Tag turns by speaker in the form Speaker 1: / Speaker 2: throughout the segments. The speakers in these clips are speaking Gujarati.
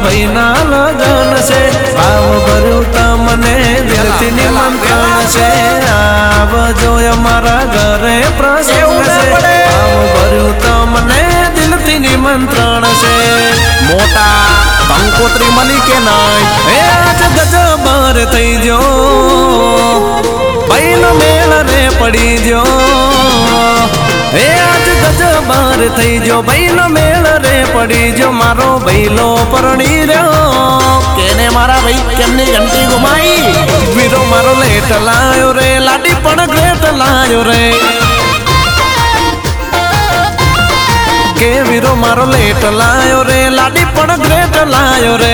Speaker 1: ભાઈના લગન છે ભાવ ભર્યું તમને દિલથી નિમંત્રણ છે આવજો અમારા ઘરે પ્રસંગ છે ભાવ ભર્યું તમને દિલથી નિમંત્રણ છે
Speaker 2: મોટા કંકોત્રી મળી કે નહીં
Speaker 1: એ આજ ગજબર થઈ જો ભાઈનો મેળ રે પડી જો એ આજ ગજબર થઈ જો ભાઈનો મેળ રે પડી જો મારો ભઈલો પરણી રહ્યો
Speaker 2: કેને મારા ભાઈ કેમની ઘંટી ગુમાઈ
Speaker 1: વીરો મારો લેટ લાયો રે લાડી પણ ગ્રેટ લાયો રે કે વીરો મારો લેટ લાયો રે લાડી પણ ગ્રેટ લાયો રે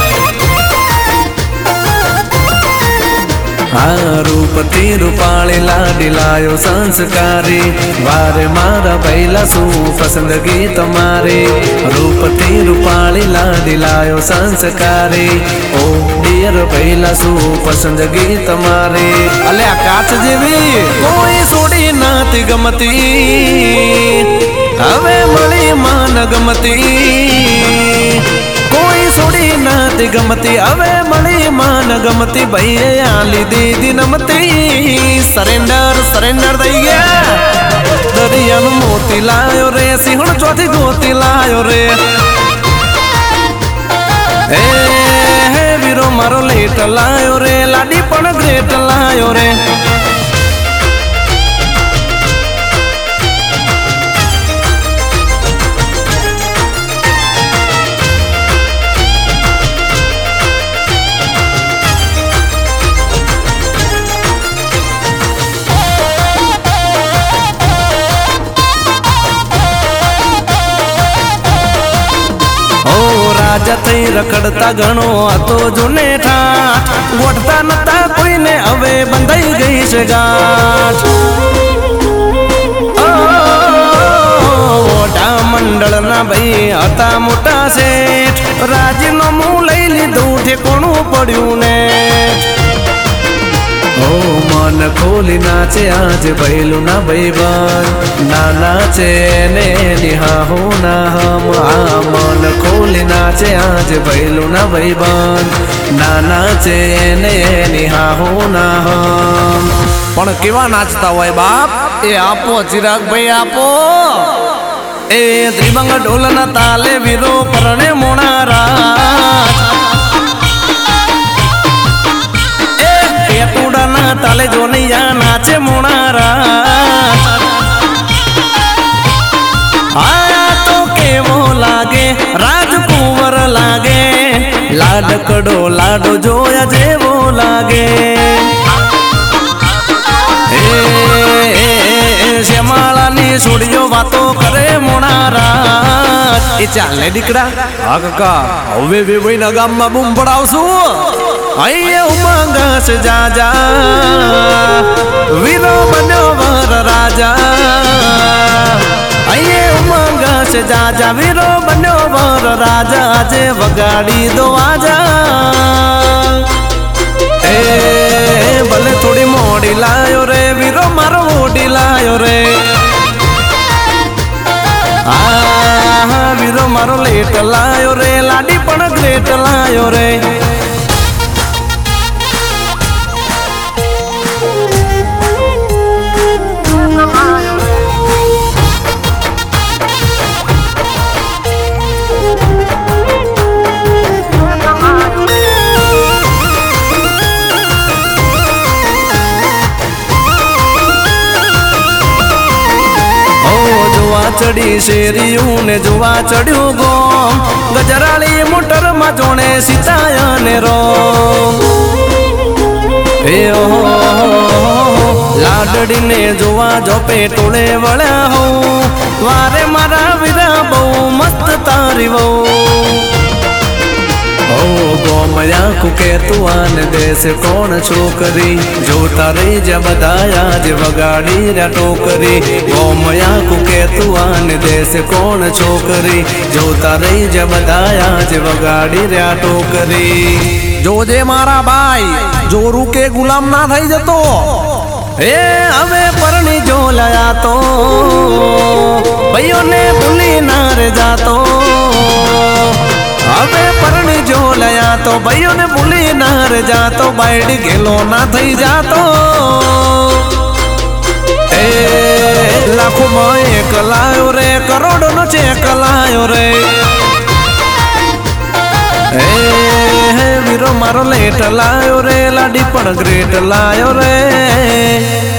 Speaker 1: રૂપથી રૂપાળી લાડી લાયો સંસ્કારી વારે મારા ભૈલા શું પસંદગી તમારી રૂપથી રૂપાળી લાડી લાયો સંસ્કારી ઓ ડિયર ભૈલા શું પસંદગી તમારી અલે આ કાચ જેવી કોઈ છોડી નથી ગમતી હવે મળી માન ગમતી કોઈ છોડી નથી ગમતી હવે મળી માન ગમતી ભાઈએ આલી દીધી નમતી સરેન્ડર સરેન્ડર થઈ ગયા દરિયાનું મોતી લાયો રે સિંહણ ચોથી ગોતી લાયો રે એ વીરો મારો લેટ લાયો રે લાડી પણ ગ્રેટ લાયો રે રાજા થઈ રખડતા ઘણો હતો જૂને ઠાઠ ગોઠતા નતા કોઈને હવે બંધાઈ ગઈ છે ગાંઠ ઓઢા મંડળના ભાઈ હતા મોટા શેઠ રાજીનામું લઈ લીધું ઠેકોણું પડ્યું ને ઓ મન ખોલી નાચે આજ ભૈલું ના ભાઈબંધ ના નાચે ને નિહાહો ના હમ આ મન ખોલી નાચે આજ ભૈલું ના ભાઈબંધ ના નાચે ને નિહાહો ના હમ
Speaker 2: પણ કેવા નાચતા હોય બાપ
Speaker 1: એ આપો ચિરાગ ભાઈ આપો એ ત્રિભંગ ઢોલના તાલે વીરો પરણે મોણારા તાલે જોનૈયા નાચે મોણારા આ તો કેવો લાગે રાજકુંવર લાગે લાડકડો લાડો જોયા જેવો લાગે શ્યામાળાની છોડીઓ વાતો કરે મોણારા એ ચાલે દીકરા
Speaker 2: હા કાકા હવે વેવાઈના ગામમાં બૂમ પડાવશું
Speaker 1: અહીંયા ઉમંગ છે જાજા વીરો બન્યો વર રાજા અહીંયા ઉમંગ છે જાજા વીરો બન્યો વર રાજા આજે વગાડી દો આજા એ ભલે થોડી મોડી લાયો રે વીરો મારો ઓડી લાયો રે આ વીરો મારો લેટ લાયો રે લાડી પણ ગ્રેટ લાયો રે ચડી શેરીયું ને જોવા ચડ્યું ગોમ ગજરાળી મોટરમાં જોણે સીતાયને રો એ લાડડીને જોવા જોપે ટોળે વળ્યા હોઉં વારે મારા વીરા બહુ મસ્ત તારી વહુ ગોમયા કુકે તું આને દેશ કોણ છોકરી જોતા રહી જ બધાયા જ વગાડી રહ્યા ટોકરી ગોમયા કુકે તું આને દેશ કોણ છોકરી જોતા રહી જ બધાયા જ વગાડી રહ્યા ટોકરી
Speaker 2: જોજે મારા ભાઈ જોરું કે ગુલામ ના થઈ જતો
Speaker 1: એ હવે પરણી જો લયા તો ભાઈઓને ભૂલી ના રે જાતો હવે પરણી જાતો ભાઈઓને ભૂલી ના રે જાતો બાયડી ગેલો ના થઈ જાતો એ લાખોમાં એક લાયો રે કરોડોનો ચેક લાયો રે એ વીરો મારો લેટ લાયો રે લાડી પણ ગ્રેટ લાયો રે